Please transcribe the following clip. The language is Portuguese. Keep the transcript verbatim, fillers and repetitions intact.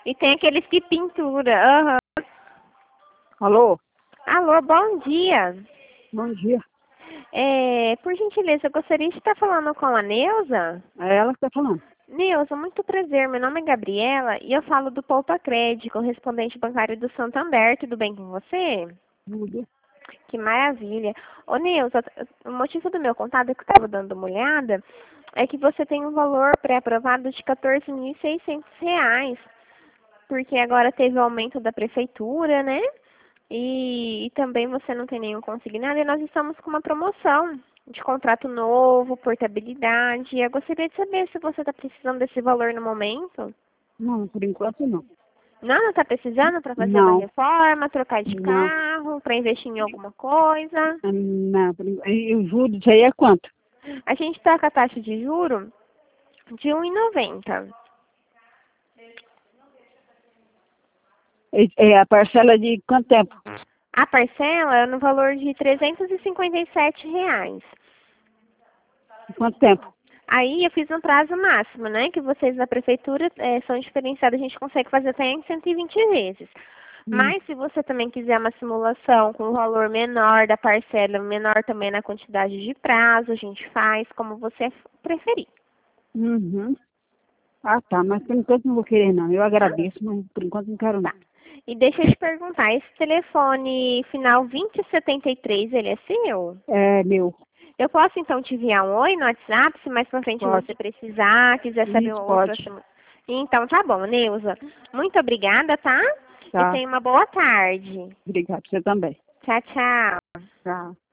E tem aqueles que pintura. Aham. Alô? Alô, bom dia. Bom dia. É, por gentileza, eu gostaria de estar falando com a Neuza. É ela que está falando. Neuza, muito prazer. Meu nome é Gabriela e eu falo do Poupa Crédito, correspondente bancário do Santander. Tudo bem com você? Tudo. Que maravilha. Ô, Neuza, o motivo do meu contato é que eu estava dando uma olhada é que você tem um valor pré-aprovado de quatorze mil e seiscentos reais, porque agora teve o aumento da prefeitura, né? E, e também você não tem nenhum consignado e nós estamos com uma promoção de contrato novo, portabilidade. Eu gostaria de saber se você está precisando desse valor no momento. Não, por enquanto não. Não, não está precisando para fazer uma Não, reforma, trocar de não. carro, para investir em alguma coisa. Não, por enquanto. E o juro disso aí é quanto? A gente está com a taxa de juro de um vírgula noventa. É, é a parcela de quanto tempo? A parcela é no valor de trezentos e cinquenta e sete reais. Quanto tempo? Aí eu fiz um prazo máximo, né? Que vocês da prefeitura é, são diferenciados, a gente consegue fazer até em cento e vinte vezes. Hum. Mas se você também quiser uma simulação com um valor menor da parcela, menor também na quantidade de prazo, a gente faz como você preferir. Uhum. Ah, tá, mas por enquanto não vou querer não. Eu Tá? agradeço, mas por enquanto não quero não. Tá. E deixa eu te perguntar, esse telefone final vinte e setenta e três, ele é seu? É meu. Eu posso então te enviar um oi no WhatsApp, se mais pra frente Pode. você precisar, quiser saber Isso, um outro pode. assunto. Então tá bom, Neuza. Muito obrigada, tá? E Tá. tenha uma boa tarde. Obrigado, você também. Tchau, tchau. Tchau.